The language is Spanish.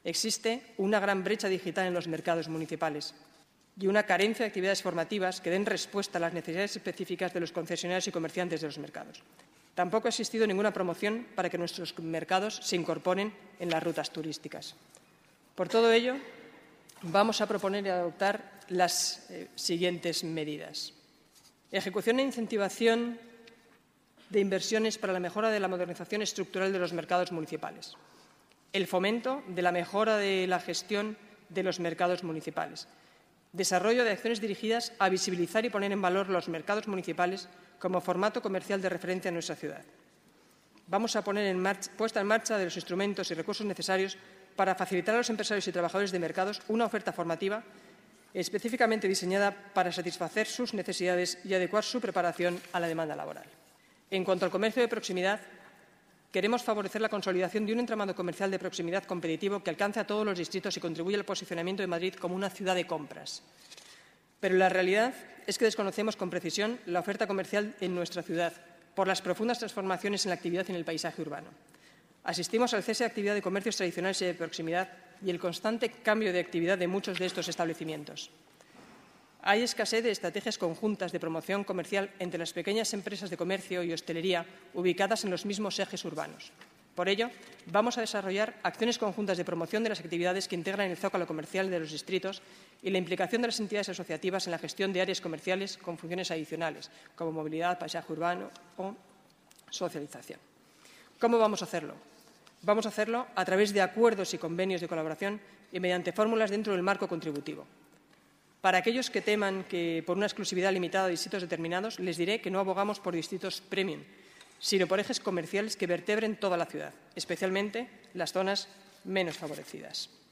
Existe una gran brecha digital en los mercados municipales y una carencia de actividades formativas que den respuesta a las necesidades específicas de los concesionarios y comerciantes de los mercados. Tampoco ha existido ninguna promoción para que nuestros mercados se incorporen en las rutas turísticas. Por todo ello, vamos a proponer y adoptar las siguientes medidas. Ejecución e incentivación de inversiones para la mejora de la modernización estructural de los mercados municipales. El fomento de la mejora de la gestión de los mercados municipales. Desarrollo de acciones dirigidas a visibilizar y poner en valor los mercados municipales como formato comercial de referencia en nuestra ciudad. Vamos a poner puesta en marcha de los instrumentos y recursos necesarios para facilitar a los empresarios y trabajadores de mercados una oferta formativa específicamente diseñada para satisfacer sus necesidades y adecuar su preparación a la demanda laboral. En cuanto al comercio de proximidad, queremos favorecer la consolidación de un entramado comercial de proximidad competitivo que alcance a todos los distritos y contribuya al posicionamiento de Madrid como una ciudad de compras. Pero la realidad es que desconocemos con precisión la oferta comercial en nuestra ciudad por las profundas transformaciones en la actividad y en el paisaje urbano. Asistimos al cese de actividad de comercios tradicionales y de proximidad y el constante cambio de actividad de muchos de estos establecimientos. Hay escasez de estrategias conjuntas de promoción comercial entre las pequeñas empresas de comercio y hostelería ubicadas en los mismos ejes urbanos. Por ello, vamos a desarrollar acciones conjuntas de promoción de las actividades que integran el zócalo comercial de los distritos y la implicación de las entidades asociativas en la gestión de áreas comerciales con funciones adicionales, como movilidad, paisaje urbano o socialización. ¿Cómo vamos a hacerlo? Vamos a hacerlo a través de acuerdos y convenios de colaboración y mediante fórmulas dentro del marco contributivo. Para aquellos que teman que por una exclusividad limitada a distritos determinados, les diré que no abogamos por distritos premium, sino por ejes comerciales que vertebren toda la ciudad, especialmente las zonas menos favorecidas.